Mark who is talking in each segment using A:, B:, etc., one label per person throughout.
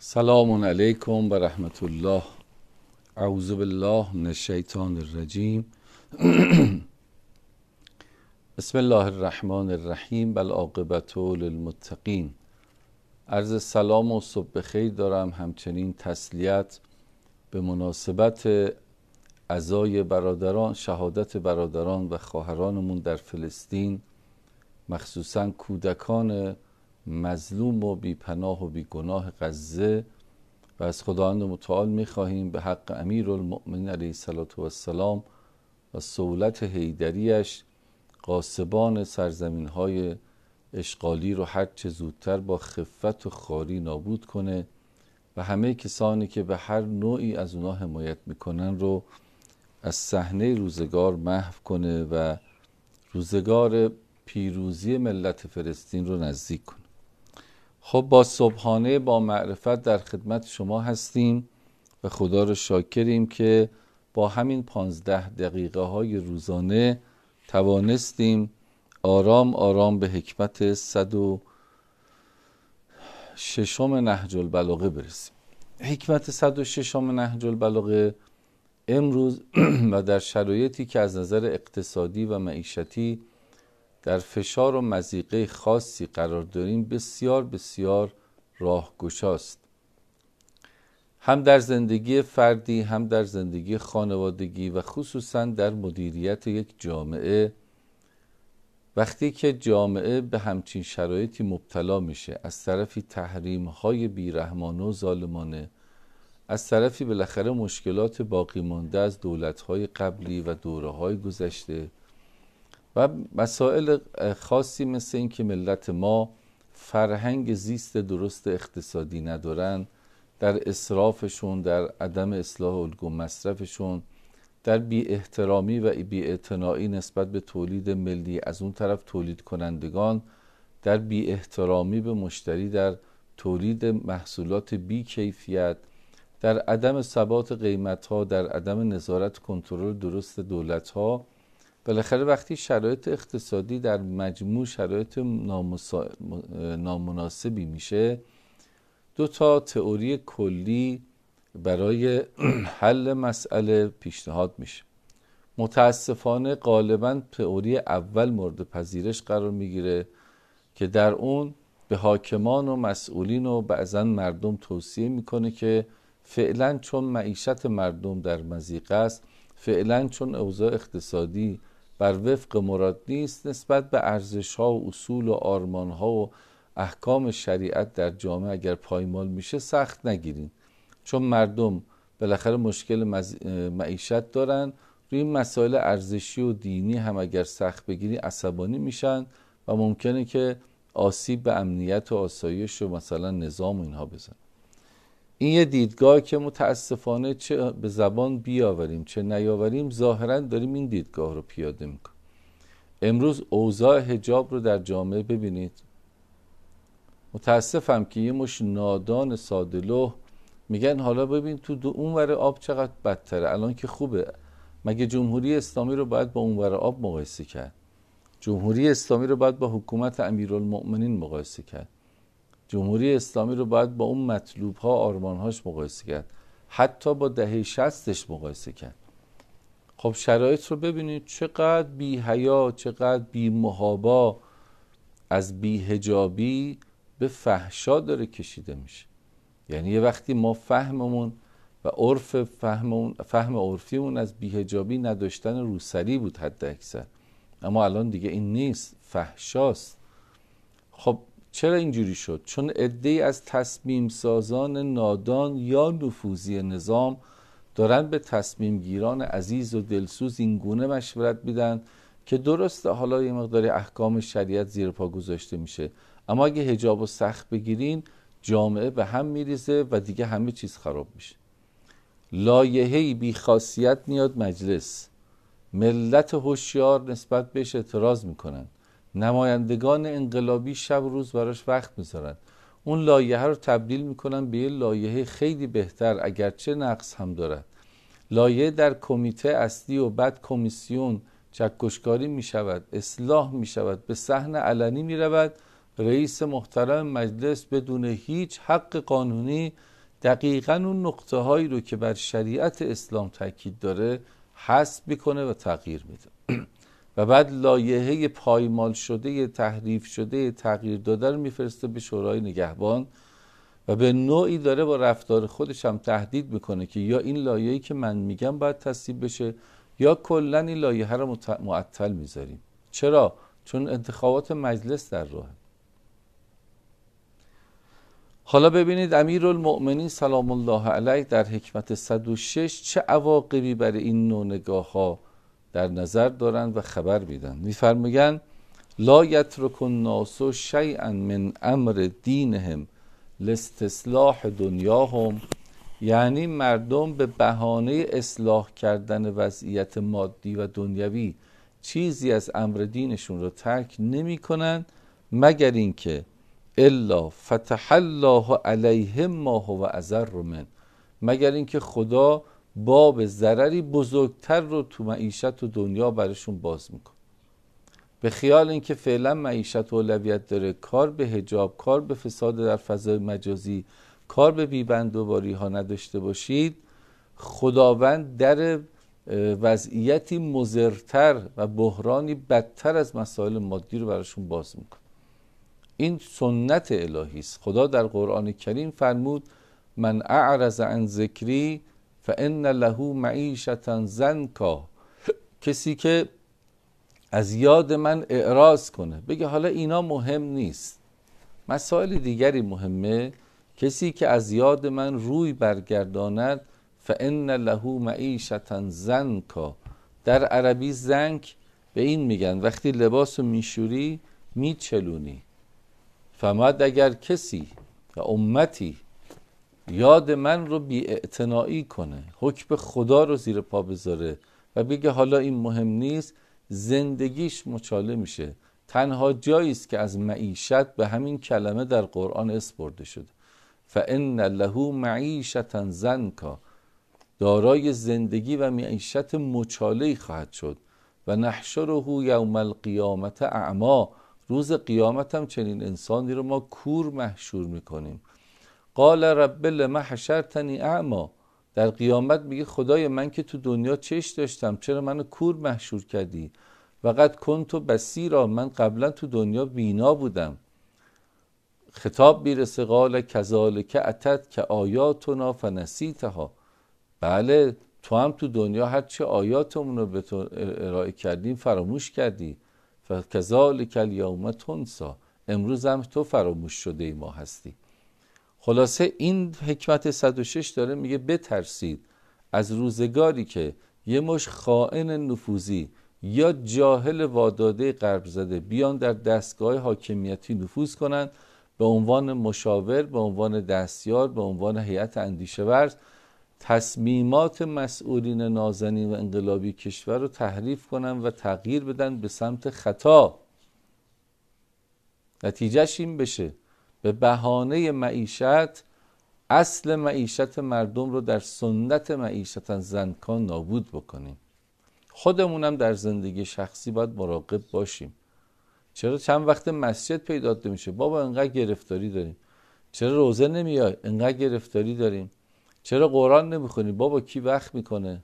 A: سلام علیکم و رحمت الله. اعوذ بالله من الشیطان الرجیم. بسم الله الرحمن الرحیم. والعاقبة للمتقین. عرض سلام و صبح بخیر دارم، همچنین تسلیت به مناسبت عزای برادران، شهادت برادران و خواهرانمون در فلسطین، مخصوصا کودکان مظلوم و بیپناه و بیگناه غزه، و از خداوند متعال می‌خواهیم به حق امیرالمؤمنین علیه السلام و صولت حیدریش غاصبان سرزمین‌های اشغالی رو هر چه زودتر با خفت و خواری نابود کنه و همه کسانی که به هر نوعی از اونا حمایت میکنن رو از صحنه روزگار محو کنه و روزگار پیروزی ملت فلسطین رو نزدیک کنه. خب با صبحانه با معرفت در خدمت شما هستیم و خدا رو شاکریم که با همین 15 دقیقه های روزانه توانستیم آرام آرام به حکمت 106 نهج البلاغه برسیم. حکمت 106 نهج البلاغه امروز و در شرایطی که از نظر اقتصادی و معیشتی در فشار و مضیقه خاصی قرار داریم بسیار بسیار راهگشاست، هم در زندگی فردی، هم در زندگی خانوادگی و خصوصا در مدیریت یک جامعه. وقتی که جامعه به همچین شرایطی مبتلا میشه، از طرفی تحریم‌های بیرحمانه و ظالمانه، از طرفی بالاخره مشکلات باقی مانده از دولت‌های قبلی و دوره‌های گذشته و مسائل خاصی مثل این که ملت ما فرهنگ زیست درست اقتصادی ندارن، در اسرافشون، در عدم اصلاح الگو مصرفشون، در بی احترامی و بی اعتنایی نسبت به تولید ملی، از اون طرف تولید کنندگان در بی احترامی به مشتری، در تولید محصولات بی کیفیت، در عدم ثبات قیمت‌ها، در عدم نظارت کنترل درست دولت‌ها. بالاخره وقتی شرایط اقتصادی در مجموع شرایط نامناسبی میشه، دو تا تئوری کلی برای حل مسئله پیشنهاد میشه. متاسفانه غالباً تئوری اول مورد پذیرش قرار میگیره که در اون به حاکمان و مسئولین و بعضاً مردم توصیه میکنه که فعلاً چون معیشت مردم در مضیقه است، فعلاً چون اوضاع اقتصادی بر وفق مراد نیست، نسبت به ارزش‌ها و اصول و آرمان‌ها و احکام شریعت در جامعه اگر پایمال میشه سخت نگیرین، چون مردم بالاخره مشکل معیشت دارن، روی این مسائل ارزشی و دینی هم اگر سخت بگیری عصبانی میشن و ممکنه که آسیب به امنیت و آسایش و مثلا نظام و اینها بزن. این یه دیدگاه که متاسفانه چه به زبان بیاوریم چه نیاوریم ظاهراً داریم این دیدگاه رو پیاده میکنیم. امروز اوضاع حجاب رو در جامعه ببینید. متاسفم که یه مش نادان ساده‌لوح میگن حالا ببین تو اونور آب چقدر بدتره، الان که خوبه. مگه جمهوری اسلامی رو باید با اونور آب مقایسه کرد؟ جمهوری اسلامی رو باید با حکومت امیرالمؤمنین مقایسه کرد؟ جمهوری اسلامی رو باید با اون مطلوب‌ها آرمان‌هاش مقایسه کرد، حتی با دهه 60ش مقایسه کرد. خب شرایط رو ببینید چقدر بی حیا، چقدر بی محابا از بی حجابی به فحشا داره کشیده میشه. یعنی یه وقتی ما فهممون و فهم عرفیمون از بی حجابی نداشتن روسری بود حد اکثر، اما الان دیگه این نیست، فحشاست. خب چرا اینجوری شد؟ چون عده‌ای از تصمیم سازان نادان یا نفوذی نظام دارن به تصمیم گیران عزیز و دلسوز این گونه مشورت میدن که درسته حالا یه مقداری احکام شریعت زیر پا گذاشته میشه، اما اگه حجاب و سخت بگیرین جامعه به هم میریزه و دیگه همه چیز خراب میشه. لایحه‌ای بی خاصیت میاد مجلس، ملت هوشیار نسبت بهش اعتراض میکنن، نمایندگان انقلابی شب و روز براش وقت میذارن، اون لایحه رو تبدیل میکنن به یه لایحه خیلی بهتر اگرچه نقص هم دارد. لایحه در کمیته اصلی و بعد کمیسیون چکشکاری میشود، اصلاح میشود، به صحن علنی میرود، رئیس محترم مجلس بدون هیچ حق قانونی دقیقاً اون نقطه هایی رو که بر شریعت اسلام تاکید داره حذف میکنه و تغییر میده و بعد لایحه پایمال شده، تحریف شده، تغییر داده رو میفرسته به شورای نگهبان و به نوعی داره با رفتار خودش هم تهدید میکنه که یا این لایحه‌ای که من میگم باید تصویب بشه یا کلا این لایحه رو معطل میذاریم. چرا؟ چون انتخابات مجلس در راهه. حالا ببینید امیرالمؤمنین سلام الله علیه در حکمت 106 چه عواقبی برای این نوع نگاه ها در نظر دارند و خبر میدن. میفرمایند لا یترک الناس شیئا من امر دینهم لاستصلاح دنیاهم، یعنی مردم به بهانه اصلاح کردن وضعیت مادی و دنیوی چیزی از امر دینشون رو ترک نمی کنند مگر اینکه الا فتح الله علیهم ما هو اضر من، مگر اینکه خدا باب ضرری بزرگتر رو تو معیشت و دنیا برشون باز میکنه. به خیال اینکه فعلا معیشت اولویت داره، کار به حجاب، کار به فساد در فضای مجازی، کار به بیبندوباری ها نداشته باشید، خداوند در وضعیتی مضرتر و بحرانی بدتر از مسائل مادی رو براشون باز میکنه. این سنت الهی است. خدا در قرآن کریم فرمود من اعرض عن ذکری فان له معیشة ضنکا، کسی که از یاد من اعراض کنه، بگه حالا اینا مهم نیست، مسائل دیگری مهمه، کسی که از یاد من روی برگرداند فان له معیشة ضنکا. در عربی زنک به این میگن وقتی لباسو میشوری میچلونی. فمد اگر کسی و امتی یاد من رو بی‌اعتنایی کنه، حکم خدا رو زیر پا بذاره و بگه حالا این مهم نیست، زندگیش مچاله میشه. تنها جایی است که از معیشت به همین کلمه در قرآن اسم برده شده، فإن له معیشة ضنکا، دارای زندگی و معیشت مچاله‌ای خواهد شد. و نحشره یوم القیامة اعمی، روز قیامت هم چنین انسانی رو ما کور محشور میکنیم. قال رب لم حشرتنی اعمی، در قیامت میگه خدای من که تو دنیا چشم داشتم، چرا منو کور محشور کردی؟ وقد کنت بصیرا، من قبلا تو دنیا بینا بودم. خطاب میرسه قال کذالک اتت که آیاتنا فنسیتها، بله تو هم تو دنیا هر چه آیاتمون رو به تو ارائه کردیم فراموش کردی. فکذالک الیوم تنسی، امروز هم تو فراموش شده ای ما هستی. خلاصه این حکمت 106 داره میگه بترسید از روزگاری که یه مش خائن نفوذی یا جاهل واداده غرب زده بیان در دستگاه حاکمیتی نفوذ کنند، به عنوان مشاور، به عنوان دستیار، به عنوان هیئت اندیشه ورز تصمیمات مسئولین نازنین و انقلابی کشور رو تحریف کنن و تغییر بدن به سمت خطا. نتیجهش این بشه به بهانه معیشت اصل معیشت مردم رو در سنت معیشت زنکان نابود بکنیم. خودمونم در زندگی شخصی باید مراقب باشیم. چرا چند وقت مسجد پیدا نمیشه؟ بابا انقدر گرفتاری داریم. چرا روزه نمیای؟ انقدر گرفتاری داریم. چرا قرآن نمیخونی؟ بابا کی وقت میکنه؟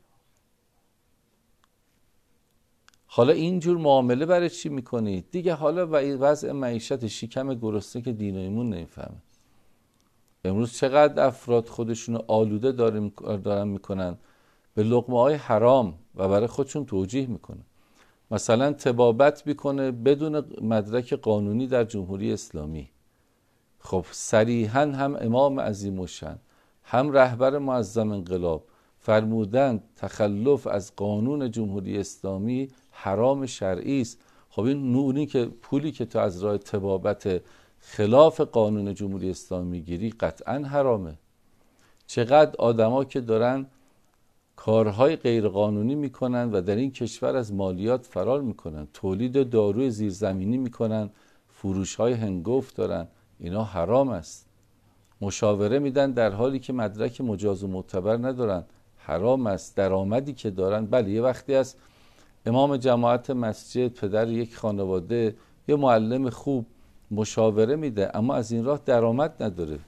A: حالا اینجور معامله برای چی میکنی؟ دیگه حالا وضع معیشت شکم گرسنه که دین و ایمون نمیفهمه. امروز چقدر افراد خودشونو آلوده دارن میکنن به لقمه های حرام و برای خودشون توجیه میکنن. مثلا طبابت میکنه بدون مدرک قانونی در جمهوری اسلامی. خب صریحاً هم امام عظیم الشأن هم رهبر معظم انقلاب فرمودند تخلف از قانون جمهوری اسلامی حرام شرعی است. خب این نونی که پولی که تو از راه طبابت خلاف قانون جمهوری اسلامی میگیری قطعاً حرامه. چقدر آدما که دارن کارهای غیرقانونی میکنن و در این کشور از مالیات فرار میکنن، تولید داروی زیرزمینی میکنن، فروشهای هنگفت دارن، اینا حرام است. مشاوره میدن در حالی که مدرک مجاز و معتبر ندارن، حرام است. درآمدی که دارن، بله یه وقتی از امام جماعت مسجد، پدر یک خانواده، یه معلم خوب مشاوره میده، اما از این راه درآمد نداره.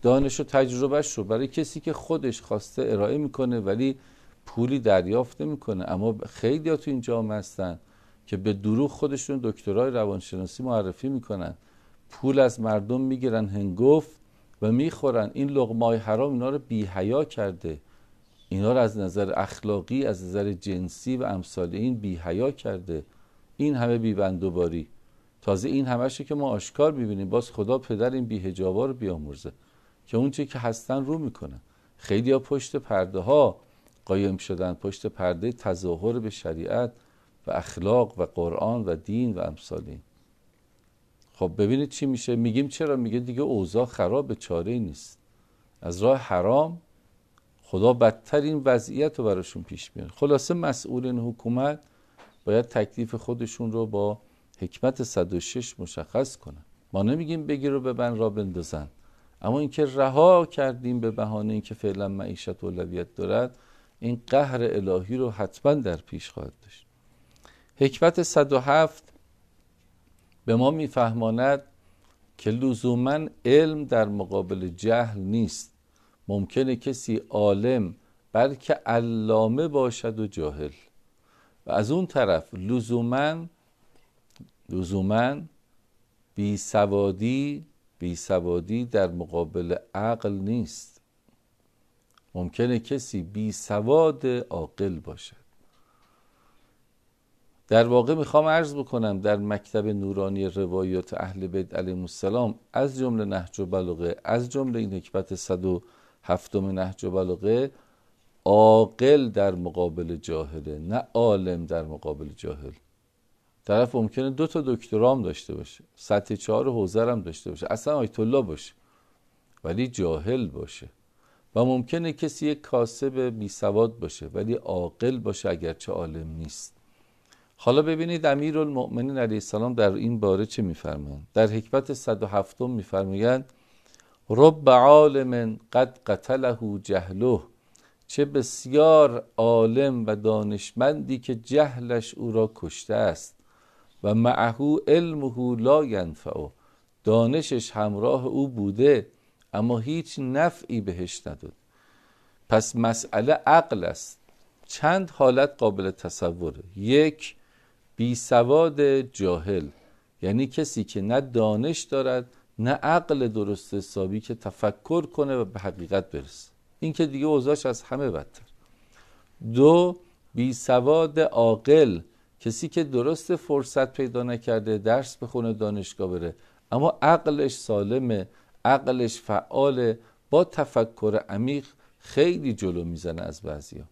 A: دانش و تجربهش رو برای کسی که خودش خواسته ارائه میکنه ولی پولی دریافت نمیکنه. اما خیلی ها تو این جامعه هستن که به دروغ خودشون دکترای روانشناسی معرفی میکنن، پول از مردم میگیرن هنگفت و میخورن. این لقمه‌های حرام اینا رو بی‌حیا کرده، اینا رو از نظر اخلاقی، از نظر جنسی و امثال این بی‌حیا کرده. این همه بی‌بندوباری، تازه این همه‌شو که ما آشکار می‌بینیم. باز خدا پدر این بی‌حجابا رو بیامرزه که اون چیزی که هستن رو میکنن. خیلی‌ها پشت پرده ها قایم شدن، پشت پرده تظاهر به شریعت و اخلاق و قرآن و دین و امثال این. خب ببینید چی میشه. میگیم چرا؟ میگه دیگه اوضاع خراب، چاره‌ای نیست. از راه حرام خدا بدترین وضعیت رو براشون پیش میاره. خلاصه مسئولین حکومت باید تکلیف خودشون رو با حکمت 106 مشخص کنن. ما نمیگیم بگیر و ببند را بندازن، اما اینکه رها کردیم به بهانه اینکه فعلا معیشت اولویت دارد، این قهر الهی رو حتما در پیش خواهد داشت. حکمت 107 به ما میفهماند که لزوما علم در مقابل جهل نیست. ممکنه کسی عالم بلکه علامه باشد و جاهل، و از اون طرف لزوما بیسوادی در مقابل عقل نیست. ممکنه کسی بیسواد عاقل باشد. در واقع میخوام عرض بکنم در مکتب نورانی روایات اهل بیت علیهم السلام، از جمله نهج البلاغه، از جمله این حکمت 107 نهج البلاغه، عاقل در مقابل جاهله، نه عالم در مقابل جاهل. طرف ممکنه 2 تا دکترام داشته باشه، سطح 4 حوزه هم داشته باشه، اصلا آیت الله باشه، ولی جاهل باشه. و ممکنه کسی یک کاسب بی سواد باشه ولی عاقل باشه اگرچه عالم نیست. حالا ببینید امیرالمؤمنین علیه السلام در این باره چه میفرمایند. در حکمت 107 میفرمایند رب عالم قد قتله جهله، چه بسیار عالم و دانشمندی که جهلش او را کشته است، و معه علمه لا ینفعه، دانشش همراه او بوده اما هیچ نفعی بهش نداد. پس مسئله عقل است. چند حالت قابل تصوره. 1، بی سواد جاهل، یعنی کسی که نه دانش دارد نه عقل درست حسابی که تفکر کنه و به حقیقت برسه. این که دیگه اوضاعش از همه بدتر. 2، بی سواد عاقل، کسی که درست فرصت پیدا نکرده درس بخونه، دانشگاه بره، اما عقلش سالمه، عقلش فعاله، با تفکر عمیق خیلی جلو میزنه از بعضیا.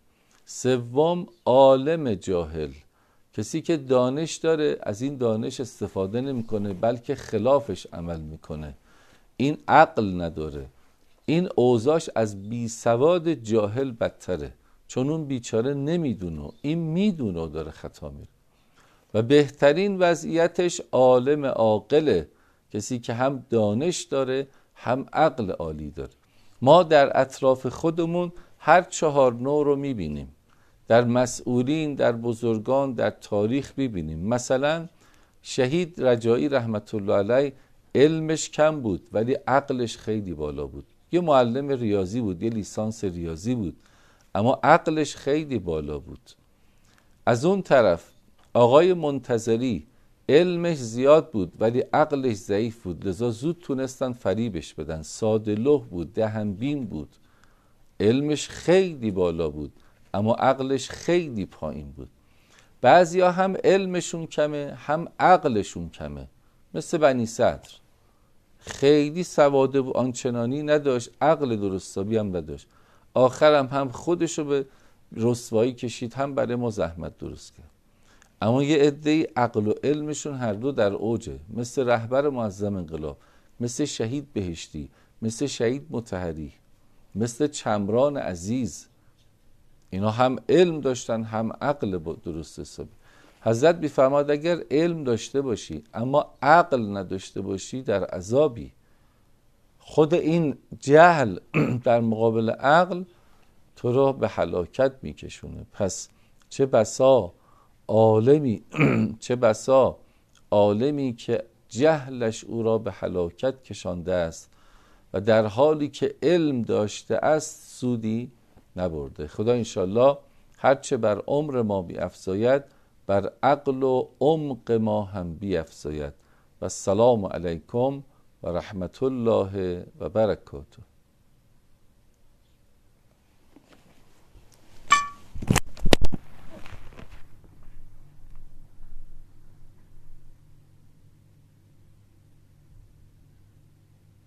A: 3، عالم جاهل، کسی که دانش داره از این دانش استفاده نمیکنه بلکه خلافش عمل میکنه، این عقل نداره. این اوضاعش از بی سواد جاهل بدتره، چون اون بیچاره نمیدونه، این میدونه و داره خطا میره. و بهترین وضعیتش عالم عاقله، کسی که هم دانش داره هم عقل عالی داره. ما در اطراف خودمون هر 4 نوع رو میبینیم، در مسئولین، در بزرگان، در تاریخ میبینیم. مثلا شهید رجایی رحمت الله علیه علمش کم بود ولی عقلش خیلی بالا بود. یه معلم ریاضی بود، یه لیسانس ریاضی بود، اما عقلش خیلی بالا بود. از اون طرف آقای منتظری علمش زیاد بود ولی عقلش ضعیف بود، لذا زود تونستن فریبش بدن. ساده لوح بود، دهنبین بود، علمش خیلی بالا بود اما عقلش خیلی پایین بود. بعضیا هم علمشون کمه هم عقلشون کمه، مثل بنی صدر، خیلی سواد آنچنانی نداشت، عقل درستابی هم نداشت، آخرم هم خودشو به رسوایی کشید، هم برای ما زحمت درست کرد. اما یه عده عقل و علمشون هر دو در اوجه، مثل رهبر معظم انقلاب، مثل شهید بهشتی، مثل شهید مطهری، مثل چمران عزیز. اینا هم علم داشتن هم عقل درست حسابی. حضرت می‌فرماد اگر علم داشته باشی اما عقل نداشته باشی در عذابی. خود این جهل در مقابل عقل تو را به هلاکت میکشونه. پس چه بسا عالمی که جهلش او را به هلاکت کشانده است و در حالی که علم داشته است سودی نبرده. خدا انشالله هرچه بر عمر ما بیفزاید بر عقل و عمق ما هم بیفزاید. و السلام علیکم و رحمت الله و برکاته.